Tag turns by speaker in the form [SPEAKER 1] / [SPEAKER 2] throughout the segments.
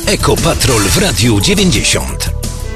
[SPEAKER 1] Ekopatrol w Radiu 90.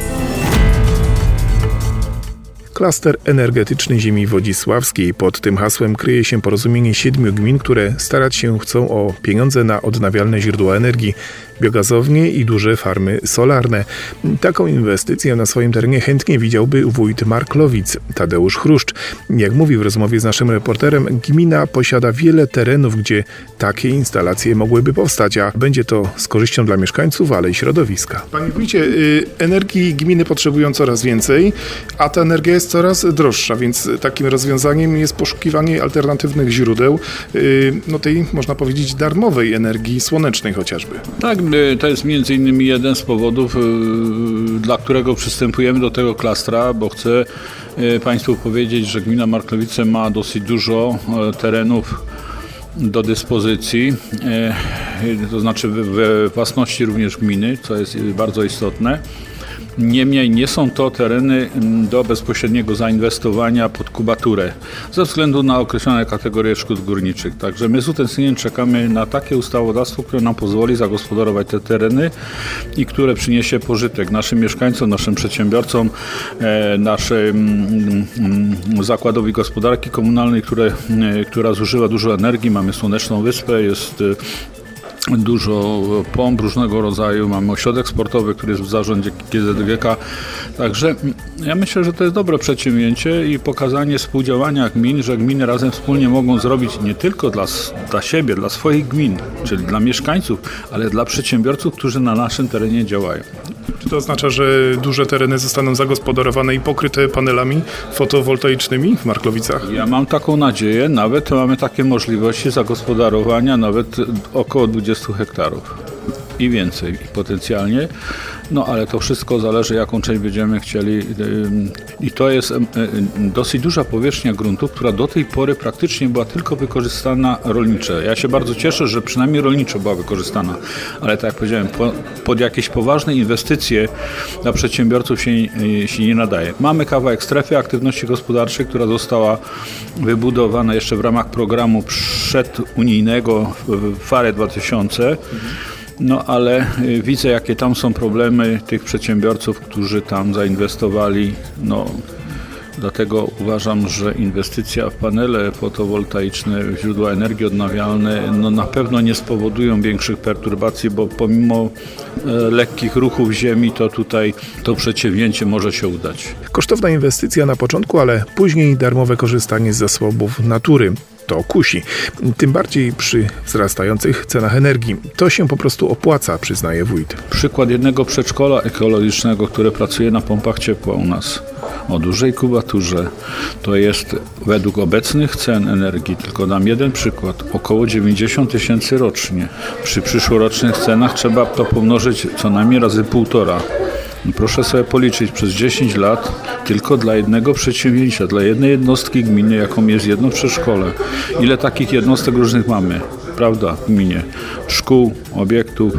[SPEAKER 2] Klaster energetyczny ziemi wodzisławskiej. Pod tym hasłem kryje się porozumienie 7 gmin, które starać się chcą o pieniądze na odnawialne źródła energii, biogazownie i duże farmy solarne. Taką inwestycję na swoim terenie chętnie widziałby wójt Marklowic, Tadeusz Chruszcz. Jak mówi w rozmowie z naszym reporterem, gmina posiada wiele terenów, gdzie takie instalacje mogłyby powstać, a będzie to z korzyścią dla mieszkańców, ale i środowiska. Panie wójcie, energii gminy potrzebują coraz więcej, a ta energia jest coraz droższa, więc takim rozwiązaniem jest poszukiwanie alternatywnych źródeł, tej, można powiedzieć, darmowej energii słonecznej chociażby.
[SPEAKER 3] Tak, to jest między innymi jeden z powodów, dla którego przystępujemy do tego klastra, bo chcę Państwu powiedzieć, że gmina Marklowice ma dosyć dużo terenów do dyspozycji, to znaczy we własności również gminy, co jest bardzo istotne. Niemniej nie są to tereny do bezpośredniego zainwestowania pod kubaturę ze względu na określone kategorie szkód górniczych. Także my z utęsknieniem czekamy na takie ustawodawstwo, które nam pozwoli zagospodarować te tereny i które przyniesie pożytek naszym mieszkańcom, naszym przedsiębiorcom, naszym zakładowi gospodarki komunalnej, która zużywa dużo energii. Mamy Słoneczną Wyspę, jest dużo pomp różnego rodzaju, mamy ośrodek sportowy, który jest w zarządzie GZGK. Także ja myślę, że to jest dobre przedsięwzięcie i pokazanie współdziałania gmin, że gminy razem wspólnie mogą zrobić nie tylko dla siebie, dla swoich gmin, czyli dla mieszkańców, ale dla przedsiębiorców, którzy na naszym terenie działają.
[SPEAKER 2] Czy to oznacza, że duże tereny zostaną zagospodarowane i pokryte panelami fotowoltaicznymi w Marklowicach?
[SPEAKER 3] Ja mam taką nadzieję, nawet mamy takie możliwości zagospodarowania nawet około 20 hektarów i więcej potencjalnie. No ale to wszystko zależy, jaką część będziemy chcieli. I to jest dosyć duża powierzchnia gruntu, która do tej pory praktycznie była tylko wykorzystana rolniczo. Ja się bardzo cieszę, że przynajmniej rolniczo była wykorzystana, ale tak jak powiedziałem, pod jakieś poważne inwestycje dla przedsiębiorców się nie nadaje. Mamy kawałek strefy aktywności gospodarczej, która została wybudowana jeszcze w ramach programu przedunijnego FARE 2000. No ale widzę, jakie tam są problemy tych przedsiębiorców, którzy tam zainwestowali. Dlatego uważam, że inwestycja w panele fotowoltaiczne, w źródła energii odnawialne na pewno nie spowodują większych perturbacji, bo pomimo lekkich ruchów ziemi, to tutaj to przedsięwzięcie może się udać.
[SPEAKER 2] Kosztowna inwestycja na początku, ale później darmowe korzystanie z zasobów natury. To kusi. Tym bardziej przy wzrastających cenach energii. To się po prostu opłaca, przyznaje wójt.
[SPEAKER 3] Przykład jednego przedszkola ekologicznego, które pracuje na pompach ciepła u nas o dużej kubaturze. To jest według obecnych cen energii, tylko dam jeden przykład, około 90 000 rocznie. Przy przyszłorocznych cenach trzeba to pomnożyć co najmniej razy 1,5. Proszę sobie policzyć przez 10 lat tylko dla jednego przedsięwzięcia, dla jednej jednostki gminy, jaką jest jedno przedszkole. Ile takich jednostek różnych mamy, prawda, w gminie? Szkół, obiektów,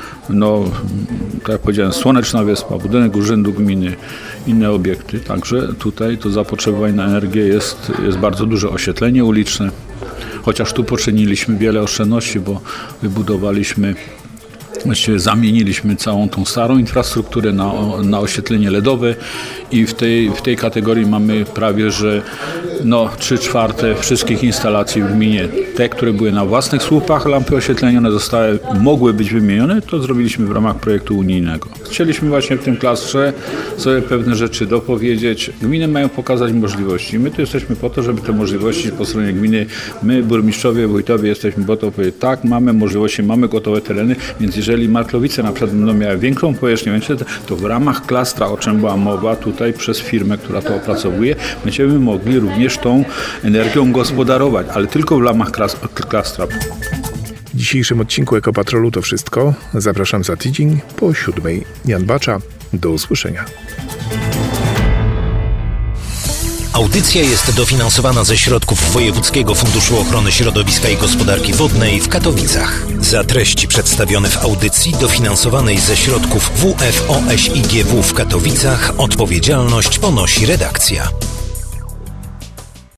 [SPEAKER 3] tak jak powiedziałem, Słoneczna Wyspa, budynek urzędu gminy, inne obiekty. Także tutaj to zapotrzebowanie na energię jest bardzo duże. Oświetlenie uliczne, chociaż tu poczyniliśmy wiele oszczędności, bo wybudowaliśmy, właściwie zamieniliśmy całą tą starą infrastrukturę na oświetlenie LEDowe i w tej kategorii mamy prawie, że 3/4 wszystkich instalacji w gminie. Te, które były na własnych słupach lampy oświetlenione mogły być wymienione, to zrobiliśmy w ramach projektu unijnego. Chcieliśmy właśnie w tym klastrze sobie pewne rzeczy dopowiedzieć. Gminy mają pokazać możliwości. My tu jesteśmy po to, żeby te możliwości po stronie gminy, my burmistrzowie, wójtowie jesteśmy po to, powiedzieć, tak, mamy możliwości, mamy gotowe tereny, więc jeżeli Marklowice na przykład będą miały większą powierzchnię, to w ramach klastra, o czym była mowa tutaj przez firmę, która to opracowuje, będziemy mogli również tą energią gospodarować, ale tylko w ramach klastra.
[SPEAKER 2] W dzisiejszym odcinku Ekopatrolu to wszystko. Zapraszam za tydzień po 7:00. Jan Bacza. Do usłyszenia.
[SPEAKER 1] Audycja jest dofinansowana ze środków Wojewódzkiego Funduszu Ochrony Środowiska i Gospodarki Wodnej w Katowicach. Za treści przedstawione w audycji dofinansowanej ze środków WFOŚiGW w Katowicach odpowiedzialność ponosi redakcja.